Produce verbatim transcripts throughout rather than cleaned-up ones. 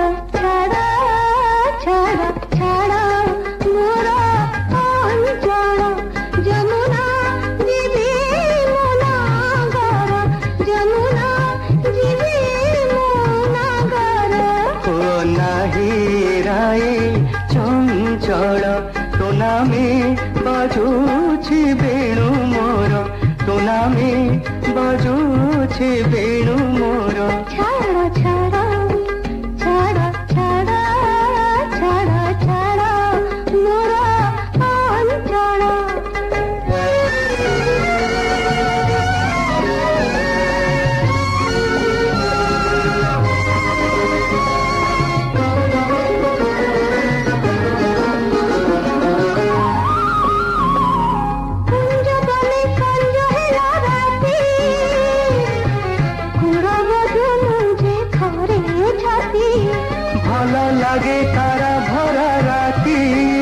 ଛାଡ଼ ଛାଡ଼ ଛାଡ଼ ମୋର ଅଞ୍ଚଳ ଯମୁନା ଯିବି ମୋ ନଗର ଯମୁନା ଯିବି ମୋ ନଗର ଓ ନାହିଁ ରାଏ ଚଞ୍ଚଳ ତୋ ନାମେ ବାଜୁଛି ବେଣୁ ମୋର ତୋ ନାମେ ବାଜୁଛି ବେଣୁ ମୋର ଛାଡ଼ ଛାଡ଼ ଛାଡ଼ ଛାଡ଼ ଛାଡ଼ ଛାଡ଼ ମୋର ଅଞ୍ଚଳ ভাল লাগে তারা ভরা রাতি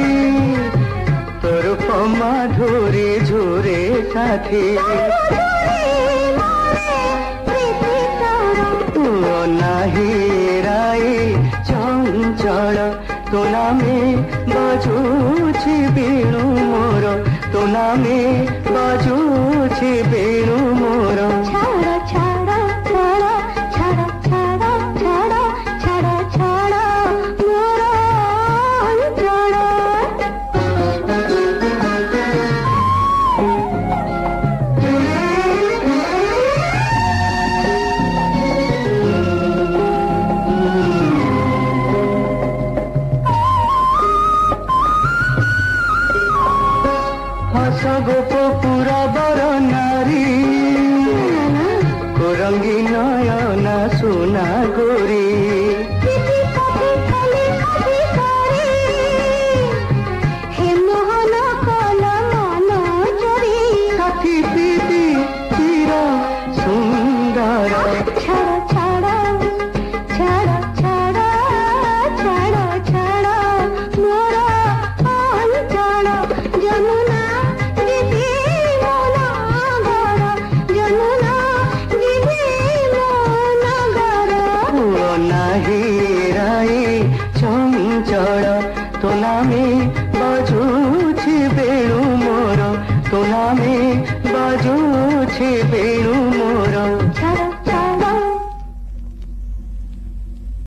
তোর পমা ঝরে ঝরে সাথে ও নাহি রায়ে চঞ্চল তো নামে বাজুছি বেণু মোর তো নামে বাজুছি বেণু মোর ଛାଡ଼ ଛାଡ଼ ଛାଡ଼ ଛାଡ଼ ଛାଡ଼ ଛାଡ଼ ଛାଡ଼ ଛାଡ଼ ମୋର ଅଞ୍ଚଳ हस गोप पूरा बर नारी रंगी नयना सोना गोरी हे मोहन कल मन चोरी साथी दीदी चिर सुंदर ଛାଡ଼ ଛାଡ଼ ଛାଡ଼ ଛାଡ଼ ଛାଡ଼ ଛାଡ଼ ମୋର ଅଞ୍ଚଳ ଯମୁନା ଯିବି ମୋ ନଗର ଯମୁନା ଯିବି ମୋ ନଗର ଓ ନାହିଁ ରାଏ ଚଞ୍ଚଳ ତୋ ନାମେ ବାଜୁଛି ବେଣୁ ମୋର ତୋ ନାମେ ବାଜୁଛି ବେଣୁ